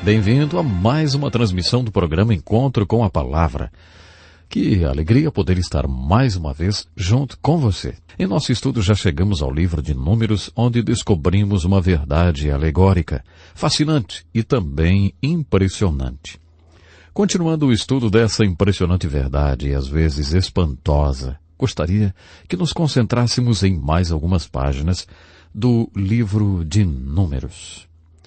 Bem-vindo a mais uma transmissão do programa Encontro com a Palavra. Que alegria poder estar mais uma vez junto com você. Em nosso estudo já chegamos ao livro de Números, onde descobrimos uma verdade alegórica, fascinante e também impressionante. Continuando o estudo dessa impressionante verdade e às vezes espantosa, gostaria que nos concentrássemos em mais algumas páginas do livro de Números.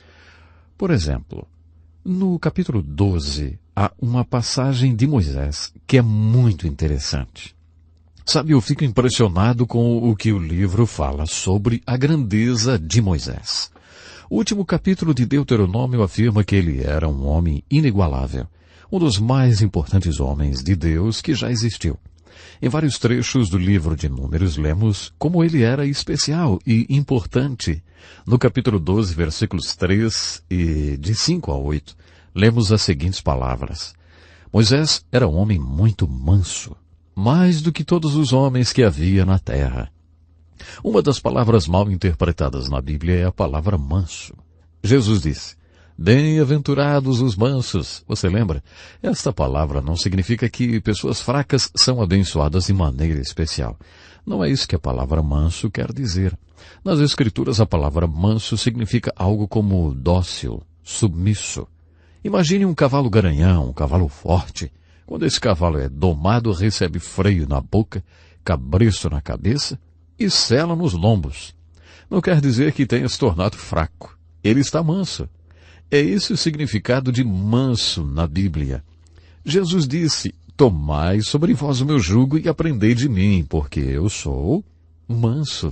Por exemplo, no capítulo 12, há uma passagem de Moisés que é muito interessante. Sabe, eu fico impressionado com o que o livro fala sobre a grandeza de Moisés. O último capítulo de Deuteronômio afirma que ele era um homem inigualável, um dos mais importantes homens de Deus que já existiu. Em vários trechos do livro de Números lemos como ele era especial e importante. No capítulo 12, versículos 3 e de 5 a 8, lemos as seguintes palavras. Moisés era um homem muito manso, mais do que todos os homens que havia na terra. Uma das palavras mal interpretadas na Bíblia é a palavra manso. Jesus disse, bem-aventurados os mansos. Você lembra? Esta palavra não significa que pessoas fracas são abençoadas de maneira especial. Não é isso que a palavra manso quer dizer. Nas Escrituras, a palavra manso significa algo como dócil, submisso. Imagine um cavalo garanhão, um cavalo forte. Quando esse cavalo é domado, recebe freio na boca, cabresto na cabeça e sela nos lombos. Não quer dizer que tenha se tornado fraco. Ele está manso. É esse o significado de manso na Bíblia. Jesus disse, tomai sobre vós o meu jugo e aprendei de mim, porque eu sou manso.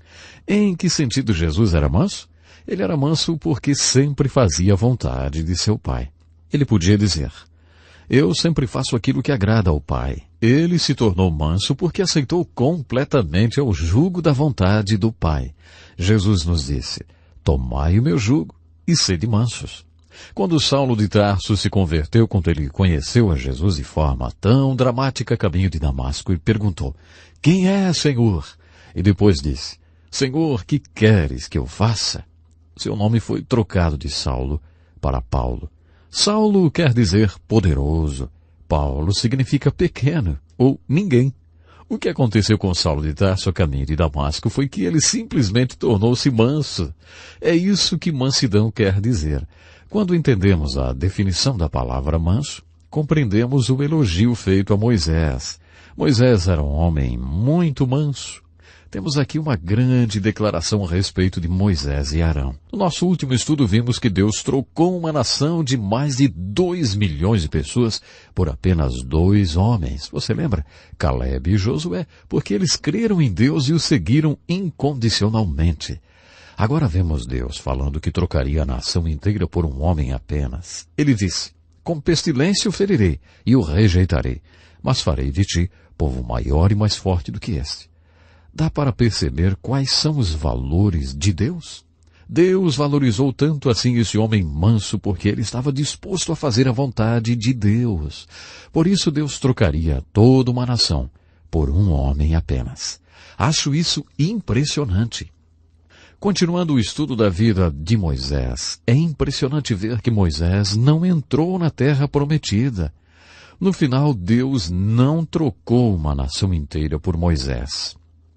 Em que sentido Jesus era manso? Ele era manso porque sempre fazia a vontade de seu Pai. Ele podia dizer, eu sempre faço aquilo que agrada ao Pai. Ele se tornou manso porque aceitou completamente o jugo da vontade do Pai. Jesus nos disse, tomai o meu jugo e sede mansos. Quando Saulo de Tarso se converteu, quando ele conheceu a Jesus de forma tão dramática a caminho de Damasco, e perguntou, quem é, Senhor? E depois disse, Senhor, que queres que eu faça? Seu nome foi trocado de Saulo para Paulo. Saulo quer dizer poderoso. Paulo significa pequeno ou ninguém. O que aconteceu com Saulo de Tarso a caminho de Damasco foi que ele simplesmente tornou-se manso. É isso que mansidão quer dizer. Quando entendemos a definição da palavra manso, compreendemos o elogio feito a Moisés. Moisés era um homem muito manso. Temos aqui uma grande declaração a respeito de Moisés e Arão. No nosso último estudo vimos que Deus trocou uma nação de mais de 2 milhões de pessoas por apenas 2 homens. Você lembra? Caleb e Josué, porque eles creram em Deus e o seguiram incondicionalmente. Agora vemos Deus falando que trocaria a nação inteira por um homem apenas. Ele disse, com pestilência o ferirei e o rejeitarei, mas farei de ti povo maior e mais forte do que este. Dá para perceber quais são os valores de Deus? Deus valorizou tanto assim esse homem manso porque ele estava disposto a fazer a vontade de Deus. Por isso Deus trocaria toda uma nação por um homem apenas. Acho isso impressionante. Continuando o estudo da vida de Moisés, é impressionante ver que Moisés não entrou na terra prometida. No final, Deus não trocou uma nação inteira por Moisés.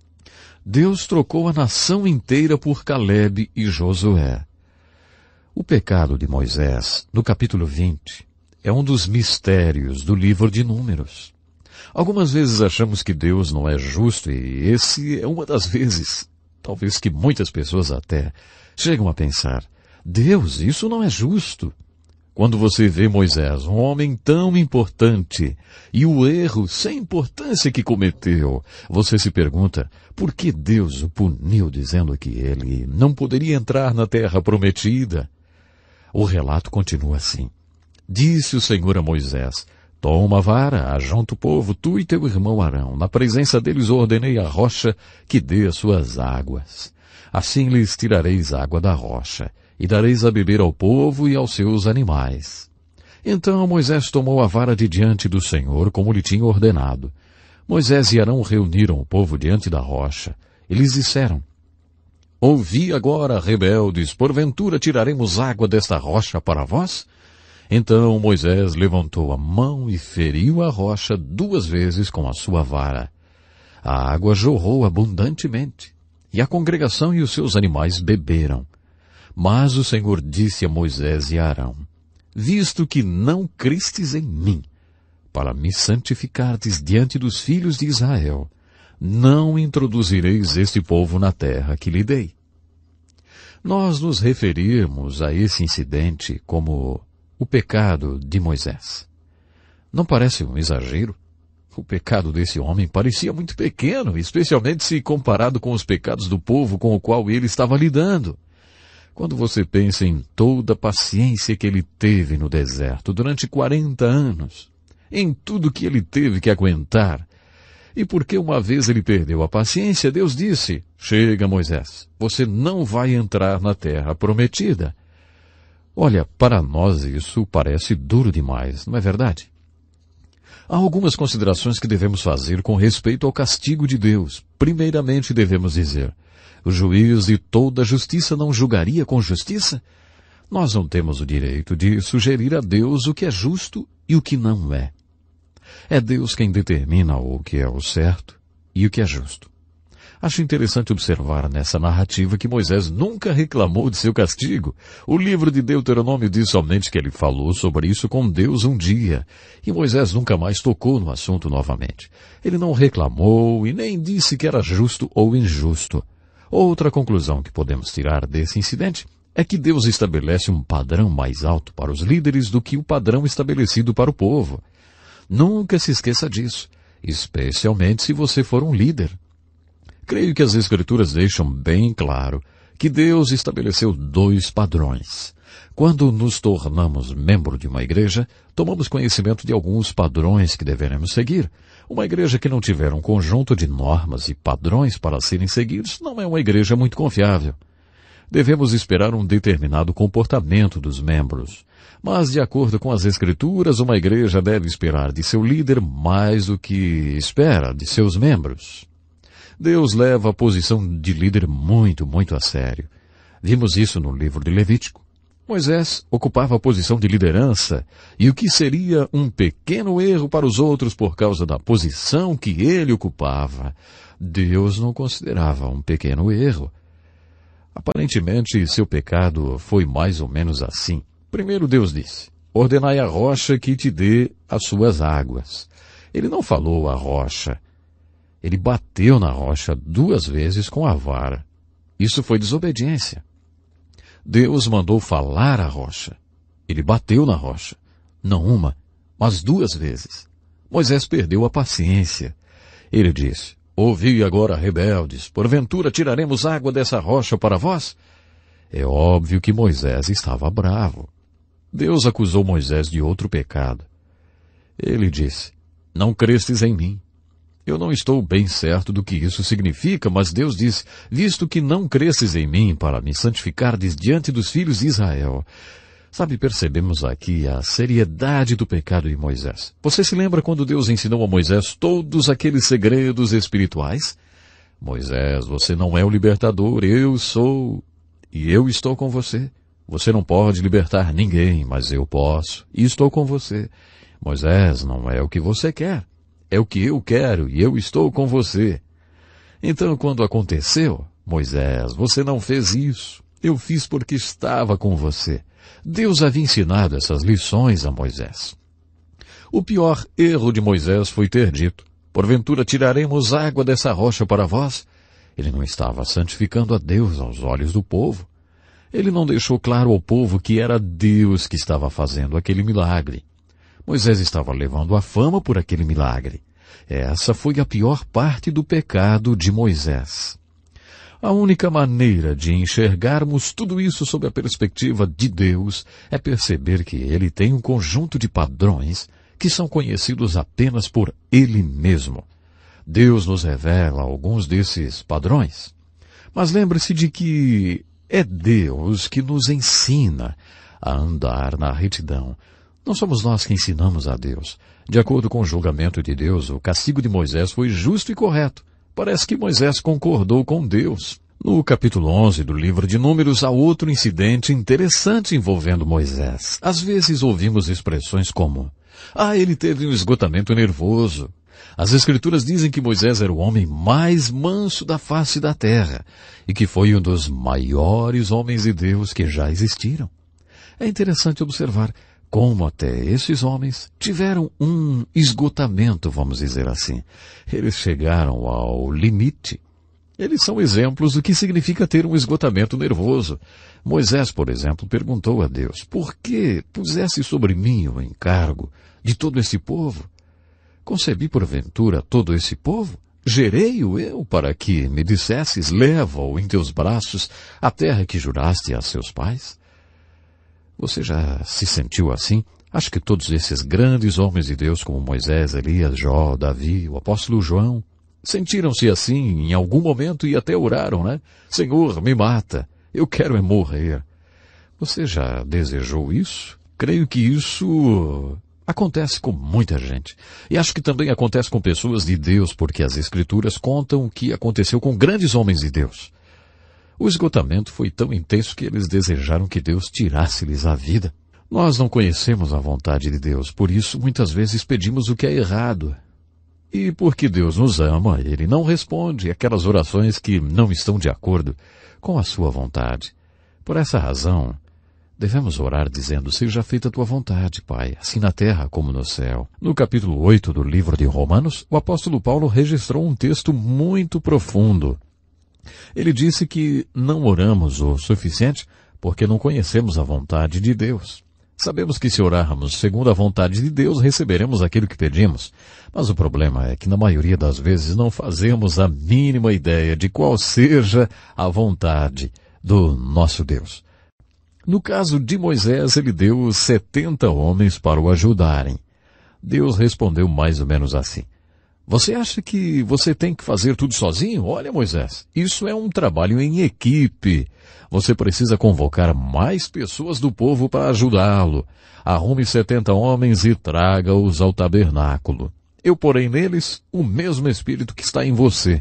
Deus trocou a nação inteira por Caleb e Josué. O pecado de Moisés, no capítulo 20, é um dos mistérios do livro de Números. Algumas vezes achamos que Deus não é justo e esse é uma das vezes, talvez que muitas pessoas até chegam a pensar, Deus, isso não é justo. Quando você vê Moisés, um homem tão importante, e o erro sem importância que cometeu, você se pergunta, por que Deus o puniu dizendo que ele não poderia entrar na terra prometida? O relato continua assim. Disse o Senhor a Moisés, toma a vara, ajunta o povo, tu e teu irmão Arão. Na presença deles ordenei a rocha que dê as suas águas. Assim lhes tirareis água da rocha, e dareis a beber ao povo e aos seus animais. Então Moisés tomou a vara de diante do Senhor, como lhe tinha ordenado. Moisés e Arão reuniram o povo diante da rocha. Eles disseram, Ouvi agora, rebeldes, porventura tiraremos água desta rocha para vós? Então Moisés levantou a mão e feriu a rocha 2 vezes com a sua vara. A água jorrou abundantemente, e a congregação e os seus animais beberam. Mas o Senhor disse a Moisés e a Arão, visto que não crestes em mim, para me santificardes diante dos filhos de Israel, não introduzireis este povo na terra que lhe dei. Nós nos referimos a esse incidente como o pecado de Moisés. Não parece um exagero? O pecado desse homem parecia muito pequeno, especialmente se comparado com os pecados do povo com o qual ele estava lidando. Quando você pensa em toda a paciência que ele teve no deserto durante 40 anos, em tudo que ele teve que aguentar, e porque uma vez ele perdeu a paciência, Deus disse, chega Moisés, você não vai entrar na terra prometida. Olha, para nós isso parece duro demais, não é verdade? Há algumas considerações que devemos fazer com respeito ao castigo de Deus. Primeiramente devemos dizer, o juiz de toda justiça não julgaria com justiça? Nós não temos o direito de sugerir a Deus o que é justo e o que não é. É Deus quem determina o que é o certo e o que é justo. Acho interessante observar nessa narrativa que Moisés nunca reclamou de seu castigo. O livro de Deuteronômio diz somente que ele falou sobre isso com Deus um dia, e Moisés nunca mais tocou no assunto novamente. Ele não reclamou e nem disse que era justo ou injusto. Outra conclusão que podemos tirar desse incidente é que Deus estabelece um padrão mais alto para os líderes do que o padrão estabelecido para o povo. Nunca se esqueça disso, especialmente se você for um líder. Creio que as Escrituras deixam bem claro que Deus estabeleceu 2 padrões. Quando nos tornamos membro de uma igreja, tomamos conhecimento de alguns padrões que deveremos seguir. Uma igreja que não tiver um conjunto de normas e padrões para serem seguidos não é uma igreja muito confiável. Devemos esperar um determinado comportamento dos membros. Mas, de acordo com as Escrituras, uma igreja deve esperar de seu líder mais do que espera de seus membros. Deus leva a posição de líder muito, muito a sério. Vimos isso no livro de Levítico. Moisés ocupava a posição de liderança, e o que seria um pequeno erro para os outros por causa da posição que ele ocupava, Deus não considerava um pequeno erro. Aparentemente, seu pecado foi mais ou menos assim. Primeiro Deus disse, ordenai a rocha que te dê as suas águas. Ele não falou a rocha. Ele bateu na rocha 2 vezes com a vara. Isso foi desobediência. Deus mandou falar a rocha. Ele bateu na rocha. Não uma, mas 2 vezes. Moisés perdeu a paciência. Ele disse, ouvi agora, rebeldes, porventura tiraremos água dessa rocha para vós? É óbvio que Moisés estava bravo. Deus acusou Moisés de outro pecado. Ele disse, não crestes em mim. Eu não estou bem certo do que isso significa, mas Deus diz, visto que não cresces em mim para me santificardes diante dos filhos de Israel. Sabe, percebemos aqui a seriedade do pecado de Moisés. Você se lembra quando Deus ensinou a Moisés todos aqueles segredos espirituais? Moisés, você não é o libertador, eu sou, e eu estou com você. Você não pode libertar ninguém, mas eu posso, e estou com você. Moisés, não é o que você quer. É o que eu quero e eu estou com você. Então, quando aconteceu, Moisés, você não fez isso. Eu fiz porque estava com você. Deus havia ensinado essas lições a Moisés. O pior erro de Moisés foi ter dito, porventura tiraremos água dessa rocha para vós? Ele não estava santificando a Deus aos olhos do povo. Ele não deixou claro ao povo que era Deus que estava fazendo aquele milagre. Moisés estava levando a fama por aquele milagre. Essa foi a pior parte do pecado de Moisés. A única maneira de enxergarmos tudo isso sob a perspectiva de Deus é perceber que Ele tem um conjunto de padrões que são conhecidos apenas por Ele mesmo. Deus nos revela alguns desses padrões. Mas lembre-se de que é Deus que nos ensina a andar na retidão. Não somos nós que ensinamos a Deus. De acordo com o julgamento de Deus, o castigo de Moisés foi justo e correto. Parece que Moisés concordou com Deus. No capítulo 11 do livro de Números há outro incidente interessante envolvendo Moisés. Às vezes ouvimos expressões como: ele teve um esgotamento nervoso. As Escrituras dizem que Moisés era o homem mais manso da face da terra e que foi um dos maiores homens de Deus que já existiram. É interessante observar como até esses homens tiveram um esgotamento, vamos dizer assim. Eles chegaram ao limite. Eles são exemplos do que significa ter um esgotamento nervoso. Moisés, por exemplo, perguntou a Deus: por que pusesse sobre mim o encargo de todo esse povo? Concebi porventura todo esse povo? Gerei-o eu para que me dissesses: leva-o em teus braços a terra que juraste a seus pais? Você já se sentiu assim? Acho que todos esses grandes homens de Deus como Moisés, Elias, Jó, Davi, o apóstolo João, sentiram-se assim em algum momento e até oraram, né? Senhor, me mata, eu quero é morrer. Você já desejou isso? Creio que isso acontece com muita gente. E acho que também acontece com pessoas de Deus, porque as Escrituras contam o que aconteceu com grandes homens de Deus. O esgotamento foi tão intenso que eles desejaram que Deus tirasse-lhes a vida. Nós não conhecemos a vontade de Deus, por isso muitas vezes pedimos o que é errado. E porque Deus nos ama, Ele não responde aquelas orações que não estão de acordo com a sua vontade. Por essa razão, devemos orar dizendo: seja feita a tua vontade, Pai, assim na terra como no céu. No capítulo 8 do livro de Romanos, o apóstolo Paulo registrou um texto muito profundo. Ele disse que não oramos o suficiente porque não conhecemos a vontade de Deus. Sabemos que se orarmos segundo a vontade de Deus, receberemos aquilo que pedimos. Mas o problema é que na maioria das vezes não fazemos a mínima ideia de qual seja a vontade do nosso Deus. No caso de Moisés, ele deu 70 homens para o ajudarem. Deus respondeu mais ou menos assim: você acha que você tem que fazer tudo sozinho? Olha, Moisés, isso é um trabalho em equipe. Você precisa convocar mais pessoas do povo para ajudá-lo. Arrume 70 homens e traga-os ao tabernáculo. Eu porei neles o mesmo espírito que está em você.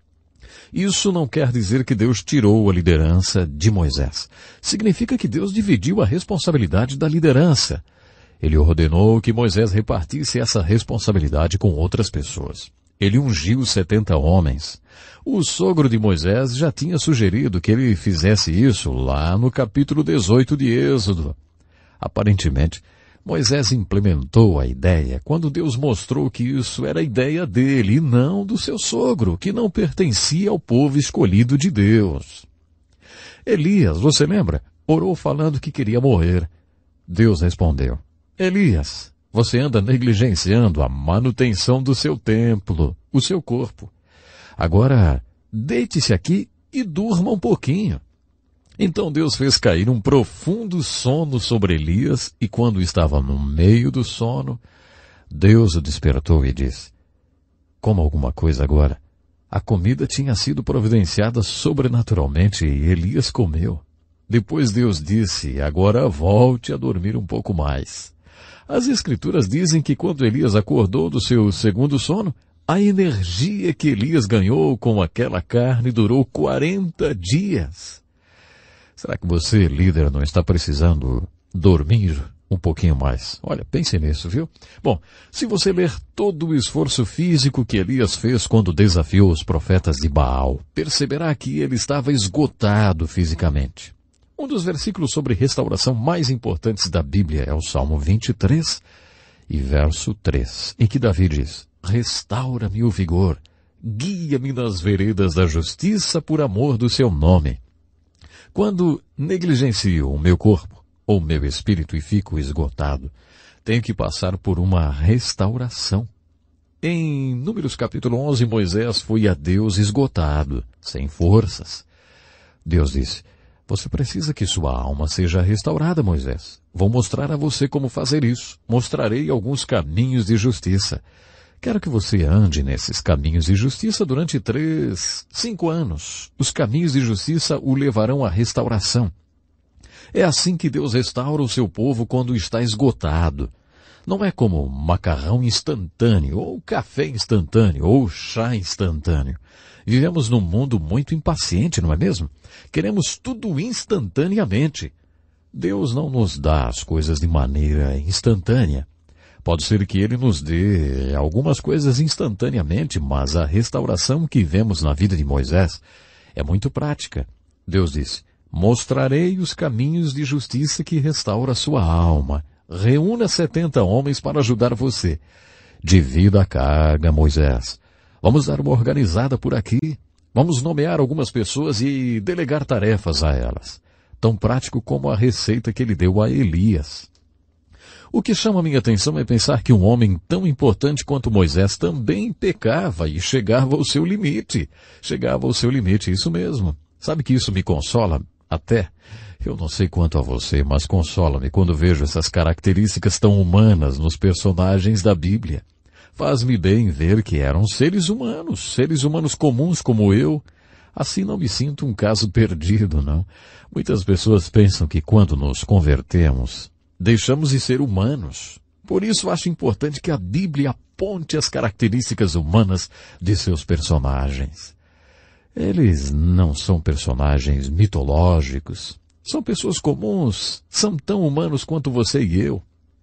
Isso não quer dizer que Deus tirou a liderança de Moisés. Significa que Deus dividiu a responsabilidade da liderança. Ele ordenou que Moisés repartisse essa responsabilidade com outras pessoas. Ele ungiu 70 homens. O sogro de Moisés já tinha sugerido que ele fizesse isso lá no capítulo 18 de Êxodo. Aparentemente, Moisés implementou a ideia quando Deus mostrou que isso era a ideia dele e não do seu sogro, que não pertencia ao povo escolhido de Deus. Elias, você lembra? Orou falando que queria morrer. Deus respondeu: Elias, você anda negligenciando a manutenção do seu templo, o seu corpo. Agora, deite-se aqui e durma um pouquinho. Então Deus fez cair um profundo sono sobre Elias, e quando estava no meio do sono, Deus o despertou e disse: coma alguma coisa agora. A comida tinha sido providenciada sobrenaturalmente e Elias comeu. Depois Deus disse: agora volte a dormir um pouco mais. As Escrituras dizem que quando Elias acordou do seu segundo sono, a energia que Elias ganhou com aquela carne durou 40 dias. Será que você, líder, não está precisando dormir um pouquinho mais? Olha, pense nisso, viu? Bom, se você ler todo o esforço físico que Elias fez quando desafiou os profetas de Baal, perceberá que ele estava esgotado fisicamente. Um dos versículos sobre restauração mais importantes da Bíblia é o Salmo 23 e verso 3, em que Davi diz: restaura-me o vigor, guia-me nas veredas da justiça por amor do seu nome. Quando negligencio o meu corpo ou meu espírito e fico esgotado, tenho que passar por uma restauração. Em Números capítulo 11, Moisés foi a Deus esgotado, sem forças. Deus disse: você precisa que sua alma seja restaurada, Moisés. Vou mostrar a você como fazer isso. Mostrarei alguns caminhos de justiça. Quero que você ande nesses caminhos de justiça durante 5 anos. Os caminhos de justiça o levarão à restauração. É assim que Deus restaura o seu povo quando está esgotado. Não é como macarrão instantâneo, ou café instantâneo, ou chá instantâneo. Vivemos num mundo muito impaciente, não é mesmo? Queremos tudo instantaneamente. Deus não nos dá as coisas de maneira instantânea. Pode ser que Ele nos dê algumas coisas instantaneamente, mas a restauração que vemos na vida de Moisés é muito prática. Deus disse: mostrarei os caminhos de justiça que restaura sua alma. Reúna 70 homens para ajudar você. Divida a carga, Moisés. Vamos dar uma organizada por aqui. Vamos nomear algumas pessoas e delegar tarefas a elas. Tão prático como a receita que ele deu a Elias. O que chama minha atenção é pensar que um homem tão importante quanto Moisés também pecava e chegava ao seu limite. Chegava ao seu limite, isso mesmo. Sabe que isso me consola até? Eu não sei quanto a você, mas consola-me quando vejo essas características tão humanas nos personagens da Bíblia. Faz-me bem ver que eram seres humanos comuns como eu. Assim não me sinto um caso perdido, não. Muitas pessoas pensam que quando nos convertemos, deixamos de ser humanos. Por isso acho importante que a Bíblia aponte as características humanas de seus personagens. Eles não são personagens mitológicos. São pessoas comuns, são tão humanos quanto você e eu.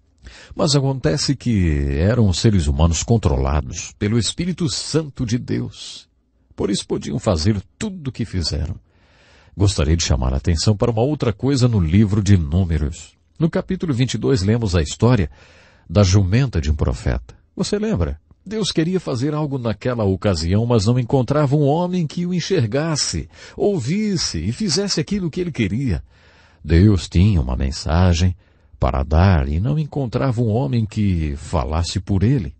Mas acontece que eram seres humanos controlados pelo Espírito Santo de Deus. Por isso podiam fazer tudo o que fizeram. Gostaria de chamar a atenção para uma outra coisa no livro de Números. No capítulo 22 lemos a história da jumenta de um profeta. Você lembra? Deus queria fazer algo naquela ocasião, mas não encontrava um homem que o enxergasse, ouvisse e fizesse aquilo que ele queria. Deus tinha uma mensagem para dar e não encontrava um homem que falasse por ele.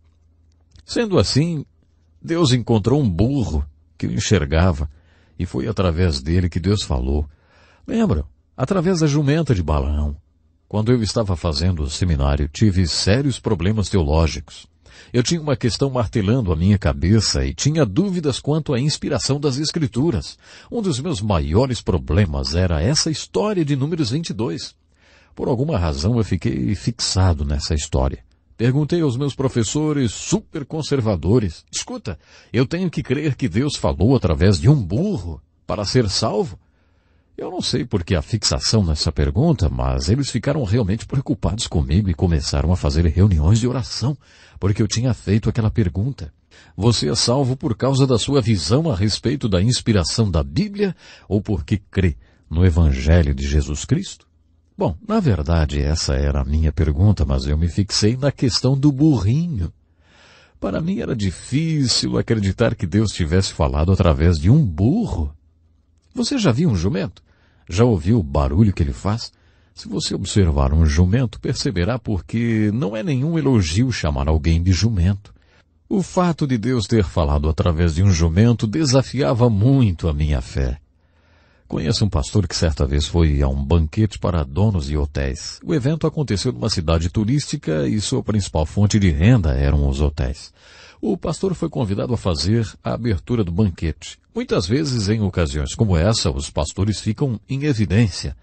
Sendo assim, Deus encontrou um burro que o enxergava e foi através dele que Deus falou. Lembram? Através da jumenta de Balaão. Quando eu estava fazendo o seminário, tive sérios problemas teológicos. Eu tinha uma questão martelando a minha cabeça e tinha dúvidas quanto à inspiração das Escrituras. Um dos meus maiores problemas era essa história de Números 22. Por alguma razão eu fiquei fixado nessa história. Perguntei aos meus professores super conservadores: escuta, eu tenho que crer que Deus falou através de um burro para ser salvo? Eu não sei por que a fixação nessa pergunta, mas eles ficaram realmente preocupados comigo e começaram a fazer reuniões de oração, porque eu tinha feito aquela pergunta. Você é salvo por causa da sua visão a respeito da inspiração da Bíblia ou porque crê no Evangelho de Jesus Cristo? Bom, na verdade essa era a minha pergunta, mas eu me fixei na questão do burrinho. Para mim era difícil acreditar que Deus tivesse falado através de um burro. Você já viu um jumento? Já ouviu o barulho que ele faz? Se você observar um jumento, perceberá porque não é nenhum elogio chamar alguém de jumento. O fato de Deus ter falado através de um jumento desafiava muito a minha fé. Conheço um pastor que certa vez foi a um banquete para donos de hotéis. O evento aconteceu numa cidade turística e sua principal fonte de renda eram os hotéis. O pastor foi convidado a fazer a abertura do banquete. Muitas vezes, em ocasiões como essa, os pastores ficam em evidência.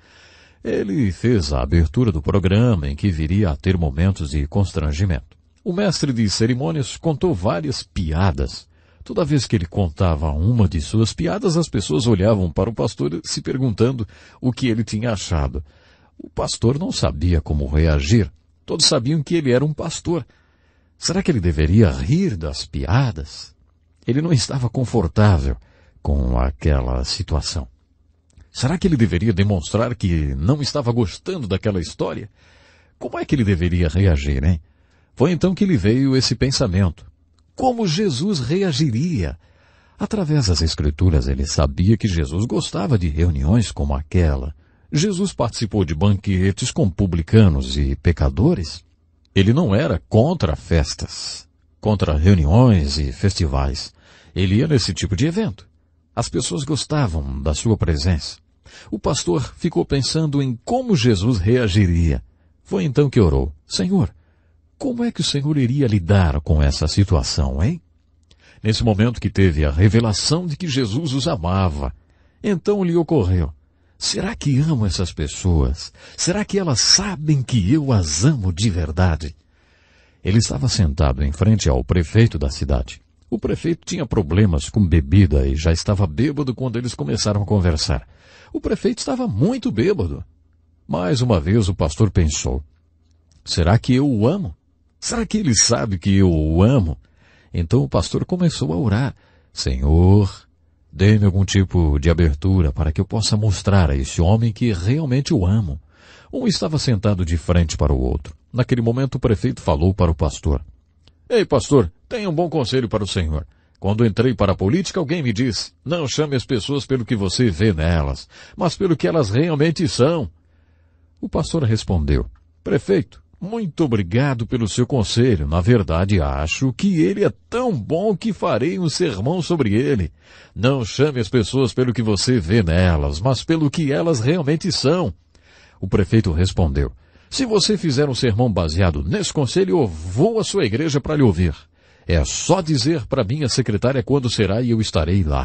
Ele fez a abertura do programa, em que viria a ter momentos de constrangimento. O mestre de cerimônias contou várias piadas. Toda vez que ele contava uma de suas piadas, as pessoas olhavam para o pastor se perguntando o que ele tinha achado. O pastor não sabia como reagir. Todos sabiam que ele era um pastor. Será que ele deveria rir das piadas? Ele não estava confortável com aquela situação. Será que ele deveria demonstrar que não estava gostando daquela história? Como é que ele deveria reagir, hein? Foi então que lhe veio esse pensamento. Como Jesus reagiria? Através das Escrituras, ele sabia que Jesus gostava de reuniões como aquela. Jesus participou de banquetes com publicanos e pecadores. Ele não era contra festas, contra reuniões e festivais. Ele ia nesse tipo de evento. As pessoas gostavam da sua presença. O pastor ficou pensando em como Jesus reagiria. Foi então que orou: Senhor, como é que o Senhor iria lidar com essa situação, hein? Nesse momento que teve a revelação de que Jesus os amava, então lhe ocorreu: será que amo essas pessoas? Será que elas sabem que eu as amo de verdade? Ele estava sentado em frente ao prefeito da cidade. O prefeito tinha problemas com bebida e já estava bêbado quando eles começaram a conversar. O prefeito estava muito bêbado. Mais uma vez o pastor pensou: será que eu o amo? Será que ele sabe que eu o amo? Então o pastor começou a orar: Senhor, dê-me algum tipo de abertura para que eu possa mostrar a esse homem que realmente o amo. Um estava sentado de frente para o outro. Naquele momento o prefeito falou para o pastor: Ei, pastor, tenho um bom conselho para o senhor. Quando entrei para a política, alguém me disse: não chame as pessoas pelo que você vê nelas, mas pelo que elas realmente são. O pastor respondeu: prefeito, muito obrigado pelo seu conselho. Na verdade, acho que ele é tão bom que farei um sermão sobre ele. Não chame as pessoas pelo que você vê nelas, mas pelo que elas realmente são. O prefeito respondeu: se você fizer um sermão baseado nesse conselho, eu vou à sua igreja para lhe ouvir. É só dizer para minha secretária quando será e eu estarei lá.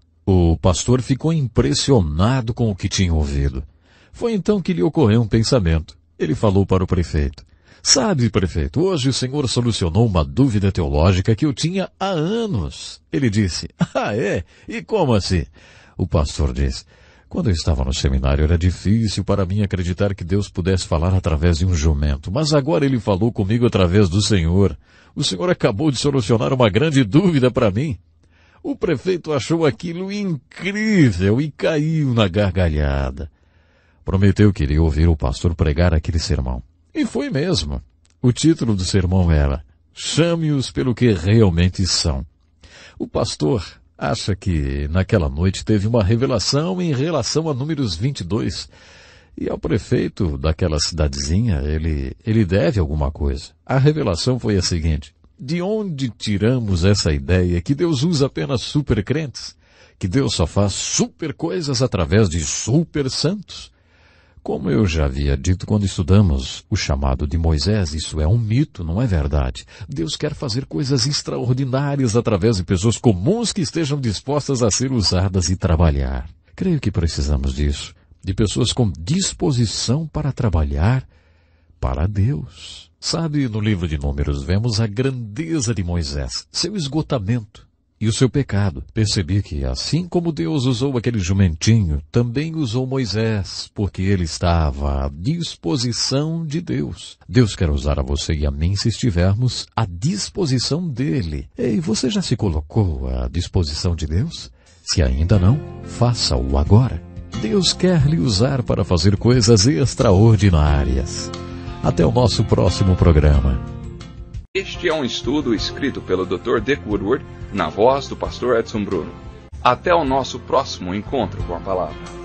O pastor ficou impressionado com o que tinha ouvido. Foi então que lhe ocorreu um pensamento. Ele falou para o prefeito: sabe, prefeito, hoje o senhor solucionou uma dúvida teológica que eu tinha há anos. Ele disse: ah, é? E como assim? O pastor disse: quando eu estava no seminário era difícil para mim acreditar que Deus pudesse falar através de um jumento, mas agora ele falou comigo através do Senhor. O Senhor acabou de solucionar uma grande dúvida para mim. O prefeito achou aquilo incrível e caiu na gargalhada. Prometeu que iria ouvir o pastor pregar aquele sermão. E foi mesmo. O título do sermão era: Chame-os pelo que realmente são. O pastor acha que naquela noite teve uma revelação em relação a Números 22. E ao prefeito daquela cidadezinha, ele deve alguma coisa. A revelação foi a seguinte: de onde tiramos essa ideia que Deus usa apenas super crentes? Que Deus só faz super coisas através de super santos? Como eu já havia dito quando estudamos o chamado de Moisés, isso é um mito, não é verdade. Deus quer fazer coisas extraordinárias através de pessoas comuns que estejam dispostas a ser usadas e trabalhar. Creio que precisamos disso, de pessoas com disposição para trabalhar para Deus. Sabe, no livro de Números vemos a grandeza de Moisés, seu esgotamento e o seu pecado. Percebi que, assim como Deus usou aquele jumentinho, também usou Moisés, porque ele estava à disposição de Deus. Deus quer usar a você e a mim se estivermos à disposição dele. Ei, você já se colocou à disposição de Deus? Se ainda não, faça-o agora. Deus quer lhe usar para fazer coisas extraordinárias. Até o nosso próximo programa. Este é um estudo escrito pelo Dr. Dick Woodward, na voz do pastor Edson Bruno. Até o nosso próximo encontro com a palavra.